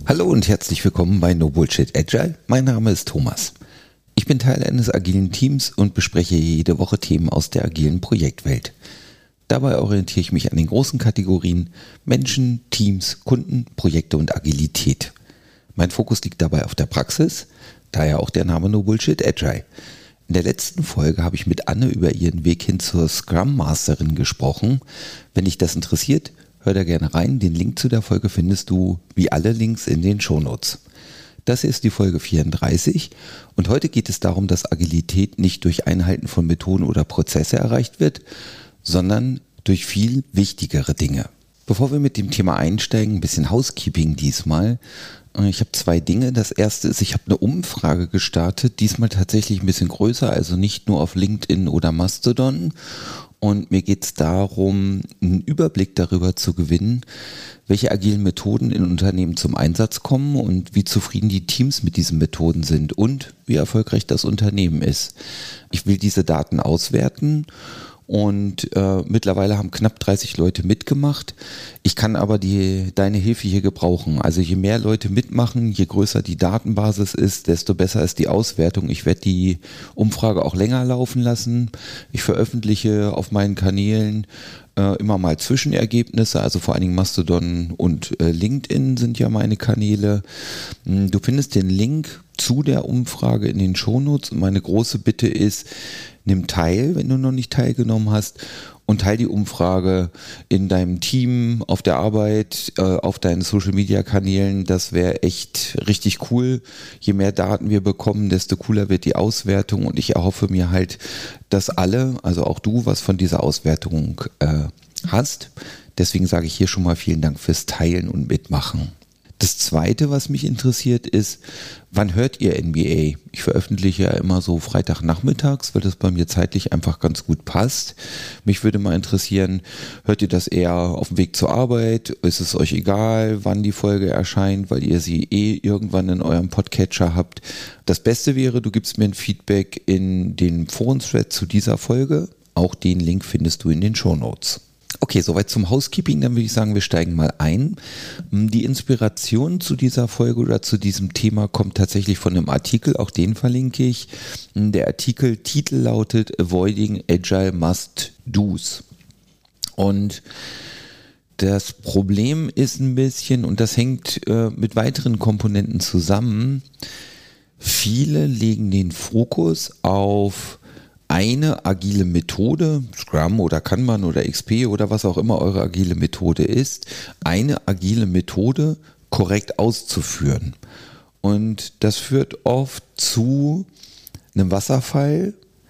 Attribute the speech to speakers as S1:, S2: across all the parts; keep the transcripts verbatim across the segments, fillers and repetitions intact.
S1: Hallo und herzlich willkommen bei No Bullshit Agile. Mein Name ist Thomas. Ich bin Teil eines agilen Teams und bespreche jede Woche Themen aus der agilen Projektwelt. Dabei orientiere ich mich an den großen Kategorien Menschen, Teams, Kunden, Projekte und Agilität. Mein Fokus liegt dabei auf der Praxis, daher auch der Name No Bullshit Agile. In der letzten Folge habe ich mit Anne über ihren Weg hin zur Scrum Masterin gesprochen. Wenn dich das interessiert, hör da gerne rein. Den Link zu der Folge findest du wie alle Links in den Shownotes. Das hier ist die Folge vierunddreißig und heute geht es darum, dass Agilität nicht durch Einhalten von Methoden oder Prozesse erreicht wird, sondern durch viel wichtigere Dinge. Bevor wir mit dem Thema einsteigen, ein bisschen Housekeeping diesmal. Ich habe zwei Dinge. Das erste ist, ich habe eine Umfrage gestartet, diesmal tatsächlich ein bisschen größer, also nicht nur auf LinkedIn oder Mastodon. Und mir geht es darum, einen Überblick darüber zu gewinnen, welche agilen Methoden in Unternehmen zum Einsatz kommen und wie zufrieden die Teams mit diesen Methoden sind und wie erfolgreich das Unternehmen ist. Ich will diese Daten auswerten. Und äh, mittlerweile haben knapp dreißig Leute mitgemacht. Ich kann aber die deine Hilfe hier gebrauchen. Also je mehr Leute mitmachen, je größer die Datenbasis ist, desto besser ist die Auswertung. Ich werde die Umfrage auch länger laufen lassen. Ich veröffentliche auf meinen Kanälen äh, immer mal Zwischenergebnisse, also vor allen Dingen Mastodon und äh, LinkedIn sind ja meine Kanäle. Du findest den Link zu der Umfrage in den Shownotes und meine große Bitte ist, nimm teil, wenn du noch nicht teilgenommen hast, und teil die Umfrage in deinem Team, auf der Arbeit, äh, auf deinen Social-Media-Kanälen. Das wäre echt richtig cool. Je mehr Daten wir bekommen, desto cooler wird die Auswertung und ich erhoffe mir halt, dass alle, also auch du, was von dieser Auswertung äh, hast. Deswegen sage ich hier schon mal vielen Dank fürs Teilen und Mitmachen. Das Zweite, was mich interessiert, ist, wann hört ihr N B A? Ich veröffentliche ja immer so Freitagnachmittags, weil das bei mir zeitlich einfach ganz gut passt. Mich würde mal interessieren, hört ihr das eher auf dem Weg zur Arbeit? Ist es euch egal, wann die Folge erscheint, weil ihr sie eh irgendwann in eurem Podcatcher habt? Das Beste wäre, du gibst mir ein Feedback in den Foren-Thread zu dieser Folge. Auch den Link findest du in den Shownotes. Okay, soweit zum Housekeeping, dann würde ich sagen, wir steigen mal ein. Die Inspiration zu dieser Folge oder zu diesem Thema kommt tatsächlich von einem Artikel, auch den verlinke ich. Der Artikeltitel lautet Avoiding Agile Must-Dos. Und das Problem ist ein bisschen, und das hängt äh, mit weiteren Komponenten zusammen, viele legen den Fokus auf eine agile Methode, Scrum oder Kanban oder X P oder was auch immer eure agile Methode ist, eine agile Methode korrekt auszuführen. Und das führt oft zu einem Wasserfall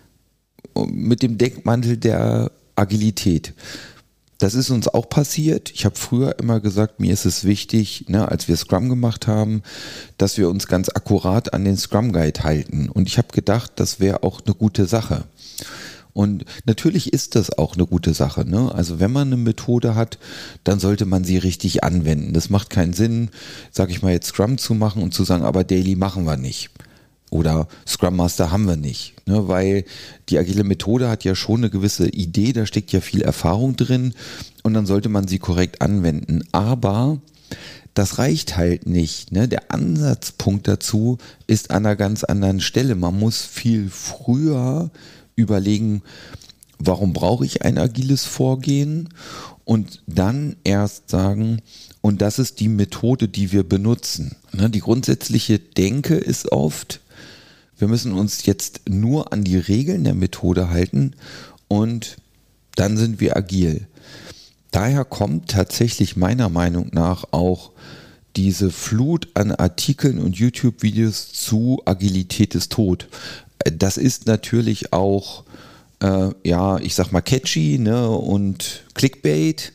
S1: mit dem Deckmantel der Agilität. Das ist uns auch passiert. Ich habe früher immer gesagt, mir ist es wichtig, ne, als wir Scrum gemacht haben, dass wir uns ganz akkurat an den Scrum Guide halten. Und ich habe gedacht, das wäre auch eine gute Sache. Und natürlich ist das auch eine gute Sache, ne? Also wenn man eine Methode hat, dann sollte man sie richtig anwenden. Das macht keinen Sinn, sage ich mal jetzt Scrum zu machen und zu sagen, aber Daily machen wir nicht. Oder Scrum Master haben wir nicht, ne, weil die agile Methode hat ja schon eine gewisse Idee, da steckt ja viel Erfahrung drin und dann sollte man sie korrekt anwenden. Aber das reicht halt nicht, ne? Der Ansatzpunkt dazu ist an einer ganz anderen Stelle. Man muss viel früher überlegen, warum brauche ich ein agiles Vorgehen und dann erst sagen, und das ist die Methode, die wir benutzen. Ne? Die grundsätzliche Denke ist oft, wir müssen uns jetzt nur an die Regeln der Methode halten und dann sind wir agil. Daher kommt tatsächlich meiner Meinung nach auch diese Flut an Artikeln und YouTube-Videos zu Agilität ist tot. Das ist natürlich auch, äh, ja, ich sag mal catchy, ne, und Clickbait.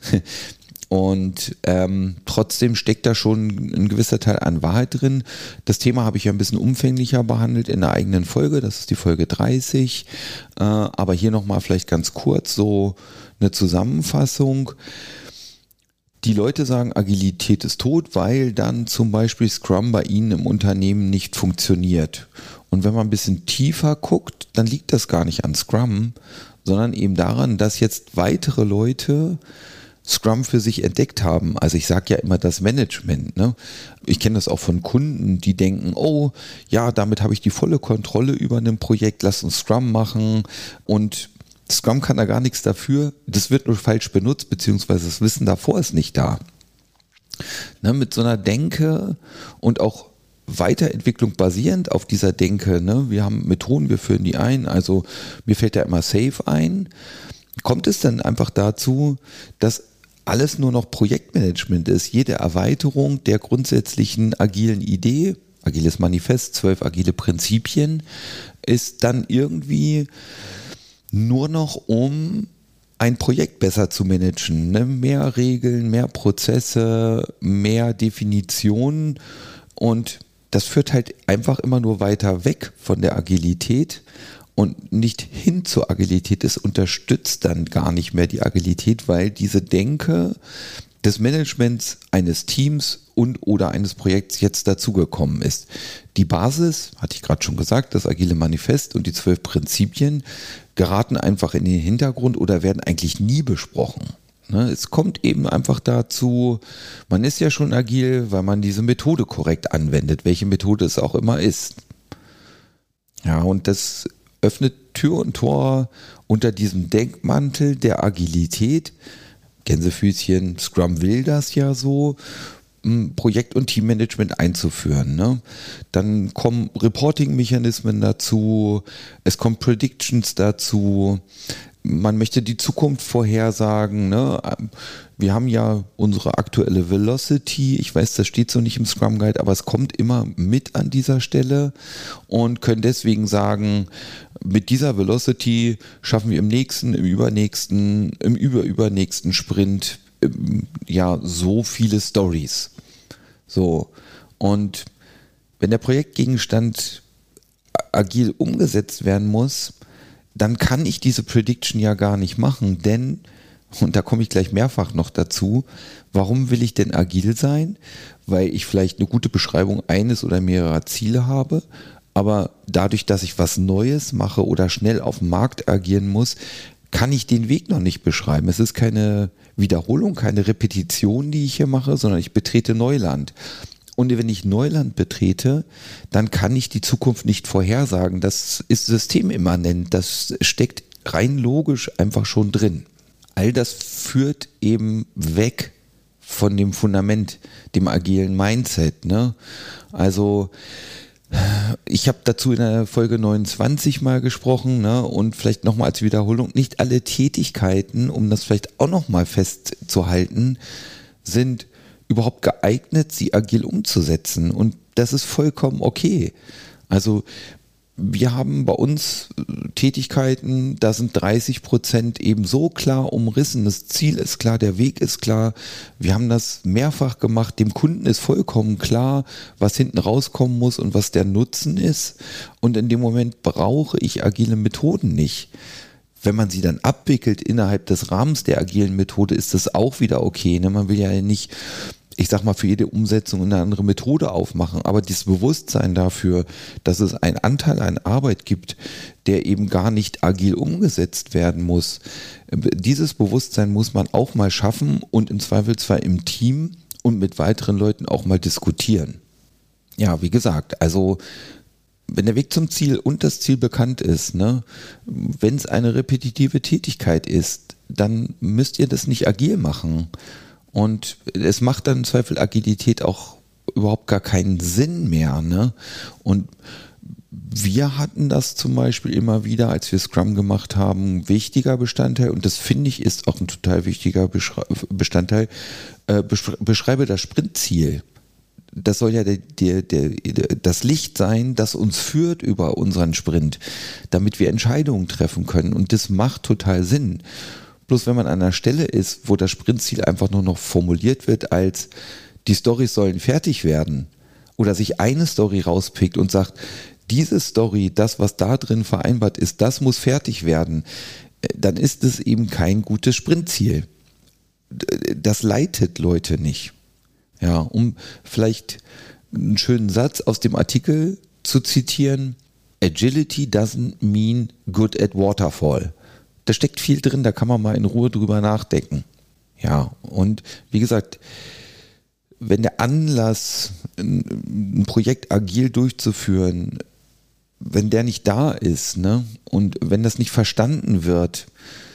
S1: Und ähm, trotzdem steckt da schon ein gewisser Teil an Wahrheit drin. Das Thema habe ich ja ein bisschen umfänglicher behandelt in der eigenen Folge. Das ist die Folge dreißig. Äh, aber hier nochmal vielleicht ganz kurz so eine Zusammenfassung. Die Leute sagen, Agilität ist tot, weil dann zum Beispiel Scrum bei ihnen im Unternehmen nicht funktioniert. Und wenn man ein bisschen tiefer guckt, dann liegt das gar nicht an Scrum, sondern eben daran, dass jetzt weitere Leute Scrum für sich entdeckt haben. Also ich sage ja immer das Management. Ne? Ich kenne das auch von Kunden, die denken, oh ja, damit habe ich die volle Kontrolle über ein Projekt, lass uns Scrum machen. Und Scrum kann da gar nichts dafür. Das wird nur falsch benutzt, beziehungsweise das Wissen davor ist nicht da. Ne, mit so einer Denke und auch Weiterentwicklung basierend auf dieser Denke, ne? Wir haben Methoden, wir führen die ein, also mir fällt da immer Safe ein, kommt es dann einfach dazu, dass alles nur noch Projektmanagement ist, jede Erweiterung der grundsätzlichen agilen Idee, agiles Manifest, zwölf agile Prinzipien, ist dann irgendwie nur noch um ein Projekt besser zu managen, ne? Mehr Regeln, mehr Prozesse, mehr Definitionen und das führt halt einfach immer nur weiter weg von der Agilität und nicht hin zur Agilität. Es unterstützt dann gar nicht mehr die Agilität, weil diese Denke des Managements eines Teams und oder eines Projekts jetzt dazugekommen ist. Die Basis, hatte ich gerade schon gesagt, das agile Manifest und die zwölf Prinzipien geraten einfach in den Hintergrund oder werden eigentlich nie besprochen. Es kommt eben einfach dazu, man ist ja schon agil, weil man diese Methode korrekt anwendet, welche Methode es auch immer ist. Ja, und das öffnet Tür und Tor unter diesem Denkmantel der Agilität. Gänsefüßchen, Scrum will das ja so, Projekt- und Teammanagement einzuführen. Ne? Dann kommen Reporting-Mechanismen dazu, es kommen Predictions dazu, man möchte die Zukunft vorhersagen. Ne? Wir haben ja unsere aktuelle Velocity, ich weiß, das steht so nicht im Scrum Guide, aber es kommt immer mit an dieser Stelle und können deswegen sagen, mit dieser Velocity schaffen wir im nächsten, im übernächsten, im überübernächsten Sprint ja so viele Stories. So, und wenn der Projektgegenstand agil umgesetzt werden muss, dann kann ich diese Prediction ja gar nicht machen, denn, und da komme ich gleich mehrfach noch dazu, warum will ich denn agil sein? Weil ich vielleicht eine gute Beschreibung eines oder mehrerer Ziele habe, aber dadurch, dass ich was Neues mache oder schnell auf dem Markt agieren muss, kann ich den Weg noch nicht beschreiben. Es ist keine Wiederholung, keine Repetition, die ich hier mache, sondern ich betrete Neuland. Und wenn ich Neuland betrete, dann kann ich die Zukunft nicht vorhersagen. Das ist systemimmanent, das steckt rein logisch einfach schon drin. All das führt eben weg von dem Fundament, dem agilen Mindset. Ne? Also ich habe dazu in der Folge neunundzwanzig mal gesprochen, ne? Und vielleicht nochmal als Wiederholung, nicht alle Tätigkeiten, um das vielleicht auch nochmal festzuhalten, sind überhaupt geeignet, sie agil umzusetzen. Und das ist vollkommen okay. Also wir haben bei uns Tätigkeiten, da sind dreißig Prozent eben so klar umrissen, das Ziel ist klar, der Weg ist klar, wir haben das mehrfach gemacht, dem Kunden ist vollkommen klar, was hinten rauskommen muss und was der Nutzen ist und in dem Moment brauche ich agile Methoden nicht. Wenn man sie dann abwickelt innerhalb des Rahmens der agilen Methode, ist das auch wieder okay. Ne? Man will ja nicht, ich sag mal, für jede Umsetzung eine andere Methode aufmachen, aber dieses Bewusstsein dafür, dass es einen Anteil an Arbeit gibt, der eben gar nicht agil umgesetzt werden muss, dieses Bewusstsein muss man auch mal schaffen und im Zweifelsfall im Team und mit weiteren Leuten auch mal diskutieren. Ja, wie gesagt, also wenn der Weg zum Ziel und das Ziel bekannt ist, ne, wenn es eine repetitive Tätigkeit ist, dann müsst ihr das nicht agil machen. Und es macht dann im Zweifel Agilität auch überhaupt gar keinen Sinn mehr. Ne? Und wir hatten das zum Beispiel immer wieder, als wir Scrum gemacht haben, ein wichtiger Bestandteil, und das finde ich ist auch ein total wichtiger Bestandteil, äh, beschreibe das Sprintziel. Das soll ja der, der, der, das Licht sein, das uns führt über unseren Sprint, damit wir Entscheidungen treffen können. Und das macht total Sinn. Bloß wenn man an einer Stelle ist, wo das Sprintziel einfach nur noch formuliert wird als die Storys sollen fertig werden oder sich eine Story rauspickt und sagt, diese Story, das was da drin vereinbart ist, das muss fertig werden, dann ist es eben kein gutes Sprintziel. Das leitet Leute nicht. Ja, um vielleicht einen schönen Satz aus dem Artikel zu zitieren, Agility doesn't mean good at waterfall. Da steckt viel drin, da kann man mal in Ruhe drüber nachdenken. Ja, und wie gesagt, wenn der Anlass, ein Projekt agil durchzuführen, wenn der nicht da ist, ne, und wenn das nicht verstanden wird,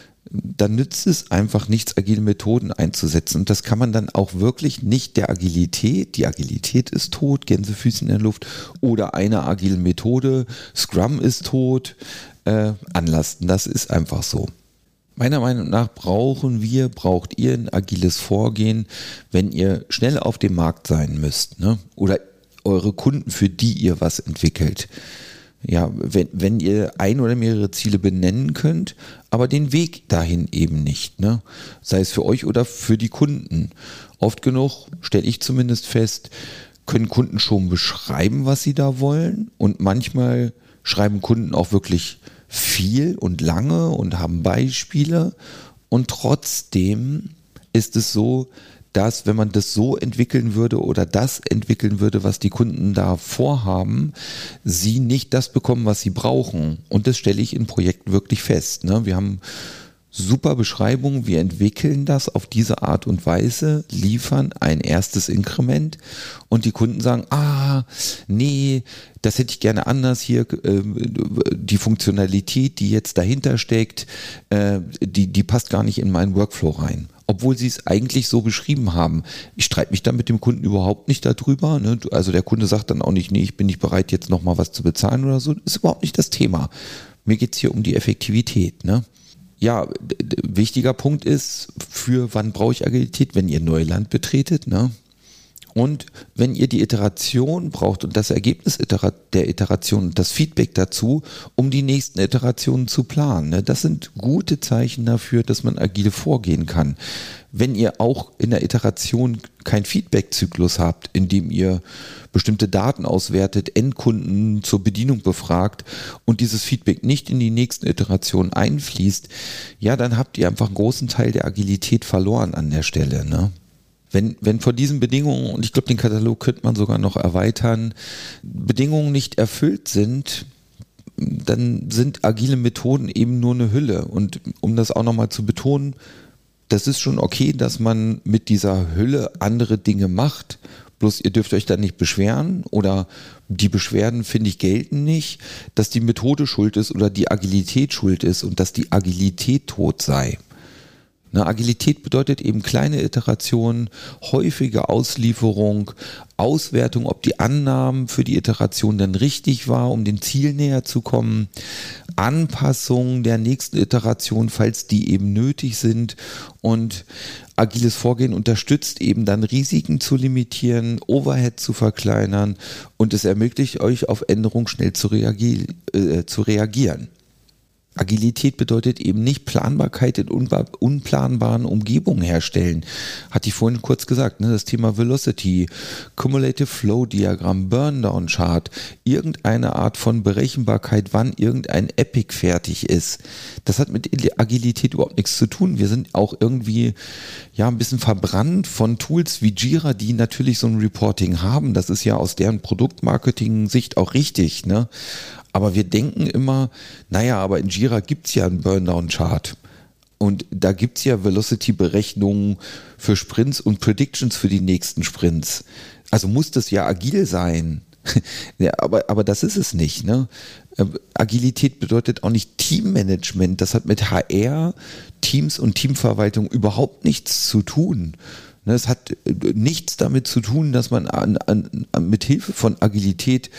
S1: dann nützt es einfach nichts, agile Methoden einzusetzen. Und das kann man dann auch wirklich nicht der Agilität, die Agilität ist tot, Gänsefüßchen in der Luft, oder einer agilen Methode, Scrum ist tot, äh, anlasten. Das ist einfach so. Meiner Meinung nach brauchen wir, braucht ihr ein agiles Vorgehen, wenn ihr schnell auf dem Markt sein müsst, ne? Oder eure Kunden, für die ihr was entwickelt. Ja, wenn, wenn ihr ein oder mehrere Ziele benennen könnt, aber den Weg dahin eben nicht, ne? Sei es für euch oder für die Kunden. Oft genug, stelle ich zumindest fest, können Kunden schon beschreiben, was sie da wollen, und manchmal schreiben Kunden auch wirklich viel und lange und haben Beispiele, und trotzdem ist es so, dass wenn man das so entwickeln würde oder das entwickeln würde, was die Kunden da vorhaben, sie nicht das bekommen, was sie brauchen. Und das stelle ich in Projekten wirklich fest, ne? Wir haben super Beschreibung, wir entwickeln das auf diese Art und Weise, liefern ein erstes Inkrement, und die Kunden sagen, ah, nee, das hätte ich gerne anders hier, äh, die Funktionalität, die jetzt dahinter steckt, äh, die, die passt gar nicht in meinen Workflow rein. Obwohl sie es eigentlich so beschrieben haben. Ich streite mich da mit dem Kunden überhaupt nicht darüber, ne? Also der Kunde sagt dann auch nicht, nee, ich bin nicht bereit, jetzt nochmal was zu bezahlen oder so. Das ist überhaupt nicht das Thema. Mir geht es hier um die Effektivität, ne? Ja, d- d- wichtiger Punkt ist, für wann brauche ich Agilität, wenn ihr Neuland betretet, ne? Und wenn ihr die Iteration braucht und das Ergebnis der Iteration und das Feedback dazu, um die nächsten Iterationen zu planen, ne? Das sind gute Zeichen dafür, dass man agil vorgehen kann. Wenn ihr auch in der Iteration keinen Feedback-Zyklus habt, in dem ihr bestimmte Daten auswertet, Endkunden zur Bedienung befragt und dieses Feedback nicht in die nächsten Iterationen einfließt, ja, dann habt ihr einfach einen großen Teil der Agilität verloren an der Stelle, ne? Wenn, wenn vor diesen Bedingungen, und ich glaube, den Katalog könnte man sogar noch erweitern, Bedingungen nicht erfüllt sind, dann sind agile Methoden eben nur eine Hülle. Und um das auch nochmal zu betonen, das ist schon okay, dass man mit dieser Hülle andere Dinge macht, bloß ihr dürft euch dann nicht beschweren, oder die Beschwerden, finde ich, gelten nicht, dass die Methode schuld ist oder die Agilität schuld ist und dass die Agilität tot sei. Eine Agilität bedeutet eben kleine Iterationen, häufige Auslieferung, Auswertung, ob die Annahmen für die Iteration dann richtig war, um dem Ziel näher zu kommen, Anpassung der nächsten Iteration, falls die eben nötig sind, und agiles Vorgehen unterstützt eben dann Risiken zu limitieren, Overhead zu verkleinern, und es ermöglicht euch, auf Änderungen schnell zu, reagi- äh, zu reagieren. Agilität bedeutet eben nicht Planbarkeit in unba- unplanbaren Umgebungen herstellen. Hatte ich vorhin kurz gesagt, ne? Das Thema Velocity, Cumulative Flow Diagramm, Burndown Chart, irgendeine Art von Berechenbarkeit, wann irgendein Epic fertig ist. Das hat mit Agilität überhaupt nichts zu tun. Wir sind auch irgendwie ja ein bisschen verbrannt von Tools wie Jira, die natürlich so ein Reporting haben. Das ist ja aus deren Produktmarketing-Sicht auch richtig, ne? Aber wir denken immer, naja, aber in Jira gibt es ja einen Burndown-Chart. Und da gibt es ja Velocity-Berechnungen für Sprints und Predictions für die nächsten Sprints. Also muss das ja agil sein. Ja, aber, aber das ist es nicht, ne? Agilität bedeutet auch nicht Teammanagement. Das hat mit H R, Teams und Teamverwaltung überhaupt nichts zu tun. Es hat nichts damit zu tun, dass man an, an, an, mit Hilfe von Agilität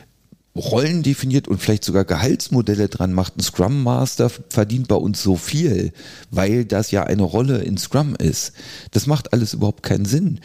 S1: Rollen definiert und vielleicht sogar Gehaltsmodelle dran macht. Ein Scrum Master verdient bei uns so viel, weil das ja eine Rolle in Scrum ist. Das macht alles überhaupt keinen Sinn.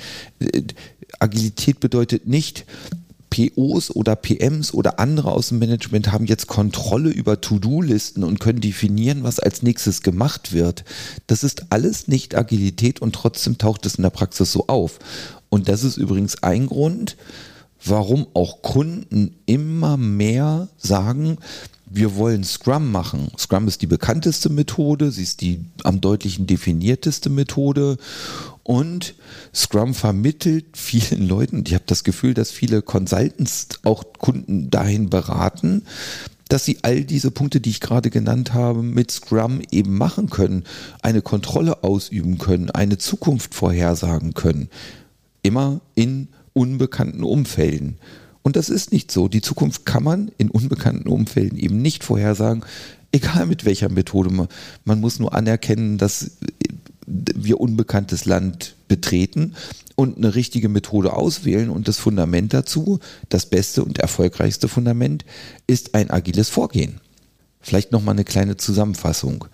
S1: Agilität bedeutet nicht, P Os oder P Ms oder andere aus dem Management haben jetzt Kontrolle über To-Do-Listen und können definieren, was als nächstes gemacht wird. Das ist alles nicht Agilität, und trotzdem taucht es in der Praxis so auf. Und das ist übrigens ein Grund, warum auch Kunden immer mehr sagen, wir wollen Scrum machen. Scrum ist die bekannteste Methode, sie ist die am deutlichen definierteste Methode, und Scrum vermittelt vielen Leuten, ich habe das Gefühl, dass viele Consultants auch Kunden dahin beraten, dass sie all diese Punkte, die ich gerade genannt habe, mit Scrum eben machen können, eine Kontrolle ausüben können, eine Zukunft vorhersagen können. Immer in unbekannten Umfelden. Und das ist nicht so. Die Zukunft kann man in unbekannten Umfelden eben nicht vorhersagen, egal mit welcher Methode. Man, man muss nur anerkennen, dass wir unbekanntes Land betreten und eine richtige Methode auswählen, und das Fundament dazu, das beste und erfolgreichste Fundament, ist ein agiles Vorgehen. Vielleicht nochmal eine kleine Zusammenfassung.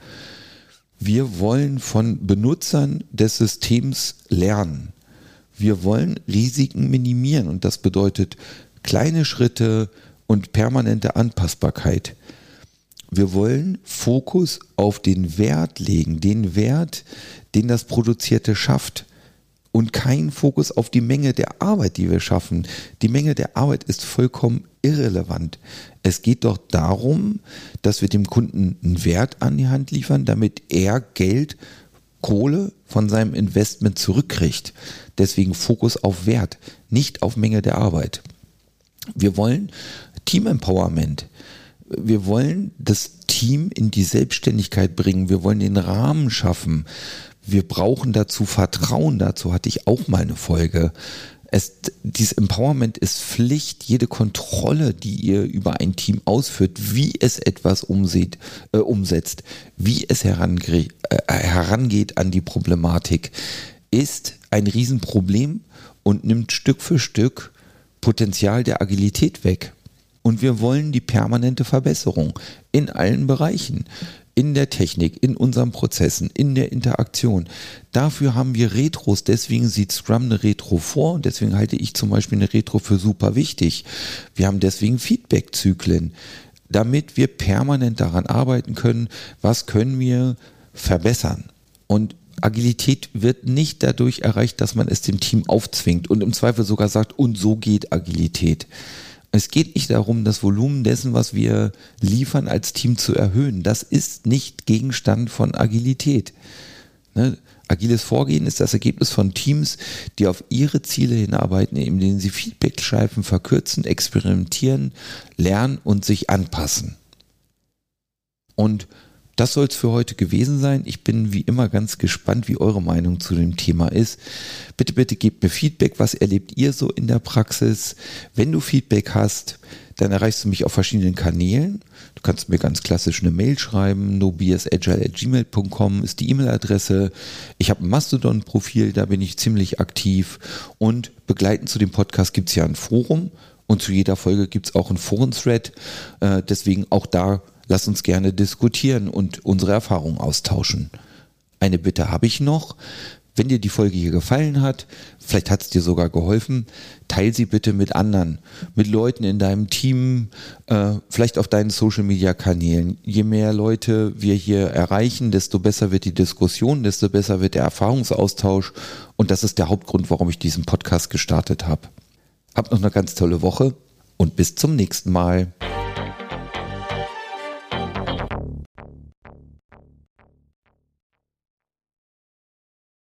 S1: Wir wollen von Benutzern des Systems lernen. Wir wollen Risiken minimieren, und das bedeutet kleine Schritte und permanente Anpassbarkeit. Wir wollen Fokus auf den Wert legen, den Wert, den das Produzierte schafft, und keinen Fokus auf die Menge der Arbeit, die wir schaffen. Die Menge der Arbeit ist vollkommen irrelevant. Es geht doch darum, dass wir dem Kunden einen Wert an die Hand liefern, damit er Geld, Kohle von seinem Investment zurückkriegt. Deswegen Fokus auf Wert, nicht auf Menge der Arbeit. Wir wollen Team Empowerment. Wir wollen das Team in die Selbstständigkeit bringen. Wir wollen den Rahmen schaffen. Wir brauchen dazu Vertrauen. Dazu hatte ich auch mal eine Folge. Es, dieses Empowerment ist Pflicht. Jede Kontrolle, die ihr über ein Team ausführt, wie es etwas umsieht, äh, umsetzt, wie es herange- äh, herangeht an die Problematik, ist ein Riesenproblem und nimmt Stück für Stück Potenzial der Agilität weg. Und wir wollen die permanente Verbesserung in allen Bereichen, in der Technik, in unseren Prozessen, in der Interaktion. Dafür haben wir Retros, deswegen sieht Scrum eine Retro vor, und deswegen halte ich zum Beispiel eine Retro für super wichtig. Wir haben deswegen Feedback-Zyklen, damit wir permanent daran arbeiten können, was können wir verbessern. Und Agilität wird nicht dadurch erreicht, dass man es dem Team aufzwingt und im Zweifel sogar sagt, und so geht Agilität. Es geht nicht darum, das Volumen dessen, was wir liefern, als Team zu erhöhen. Das ist nicht Gegenstand von Agilität. Ne? Agiles Vorgehen ist das Ergebnis von Teams, die auf ihre Ziele hinarbeiten, indem sie Feedbackschleifen verkürzen, experimentieren, lernen und sich anpassen. Und das soll es für heute gewesen sein. Ich bin wie immer ganz gespannt, wie eure Meinung zu dem Thema ist. Bitte, bitte gebt mir Feedback. Was erlebt ihr so in der Praxis? Wenn du Feedback hast, dann erreichst du mich auf verschiedenen Kanälen. Du kannst mir ganz klassisch eine Mail schreiben. no b s agile at gmail punkt com ist die E-Mail-Adresse. Ich habe ein Mastodon-Profil, da bin ich ziemlich aktiv. Und begleitend zu dem Podcast gibt es ja ein Forum. Und zu jeder Folge gibt es auch einen Foren-Thread. Äh, deswegen auch da lasst uns gerne diskutieren und unsere Erfahrungen austauschen. Eine Bitte habe ich noch. Wenn dir die Folge hier gefallen hat, vielleicht hat es dir sogar geholfen, teile sie bitte mit anderen, mit Leuten in deinem Team, äh, vielleicht auf deinen Social-Media-Kanälen. Je mehr Leute wir hier erreichen, desto besser wird die Diskussion, desto besser wird der Erfahrungsaustausch, und das ist der Hauptgrund, warum ich diesen Podcast gestartet habe. Habt noch eine ganz tolle Woche und bis zum nächsten Mal.